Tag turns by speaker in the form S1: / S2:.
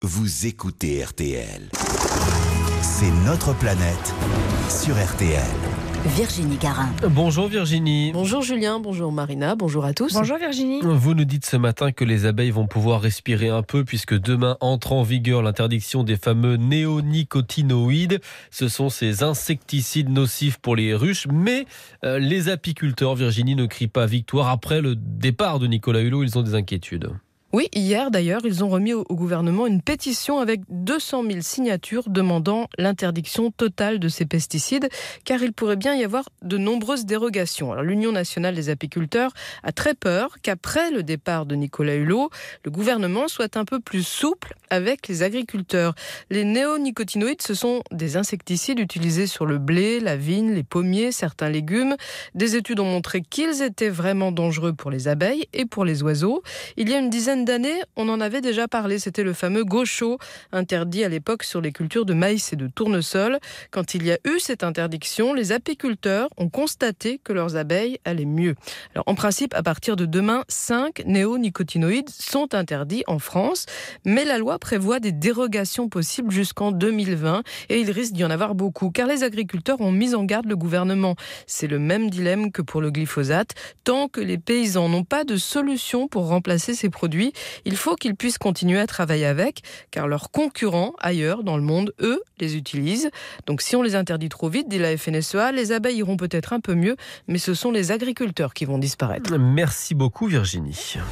S1: Vous écoutez RTL. C'est notre planète sur RTL.
S2: Virginie Garin.
S3: Bonjour Virginie.
S4: Bonjour Julien, bonjour Marina, bonjour à tous.
S5: Bonjour Virginie.
S3: Vous nous dites ce matin que les abeilles vont pouvoir respirer un peu puisque demain entre en vigueur l'interdiction des fameux néonicotinoïdes. Ce sont ces insecticides nocifs pour les ruches, mais les apiculteurs, Virginie, ne crient pas victoire. Après le départ de Nicolas Hulot, ils ont des inquiétudes.
S4: Oui, hier d'ailleurs, ils ont remis au gouvernement une pétition avec 200 000 signatures demandant l'interdiction totale de ces pesticides, car il pourrait bien y avoir de nombreuses dérogations. Alors, l'Union nationale des apiculteurs a très peur qu'après le départ de Nicolas Hulot, le gouvernement soit un peu plus souple avec les agriculteurs. Les néonicotinoïdes, ce sont des insecticides utilisés sur le blé, la vigne, les pommiers, certains légumes. Des études ont montré qu'ils étaient vraiment dangereux pour les abeilles et pour les oiseaux. Il y a une dizaine d'années, on en avait déjà parlé. C'était le fameux gaucho, interdit à l'époque sur les cultures de maïs et de tournesol. Quand il y a eu cette interdiction, les apiculteurs ont constaté que leurs abeilles allaient mieux. Alors, en principe, à partir de demain, 5 néonicotinoïdes sont interdits en France, mais la loi prévoit des dérogations possibles jusqu'en 2020 et il risque d'y en avoir beaucoup, car les agriculteurs ont mis en garde le gouvernement. C'est le même dilemme que pour le glyphosate. Tant que les paysans n'ont pas de solution pour remplacer ces produits, il faut qu'ils puissent continuer à travailler avec, car leurs concurrents ailleurs dans le monde, eux, les utilisent. Donc si on les interdit trop vite, dit la FNSEA, les abeilles iront peut-être un peu mieux, mais ce sont les agriculteurs qui vont disparaître.
S3: Merci beaucoup Virginie.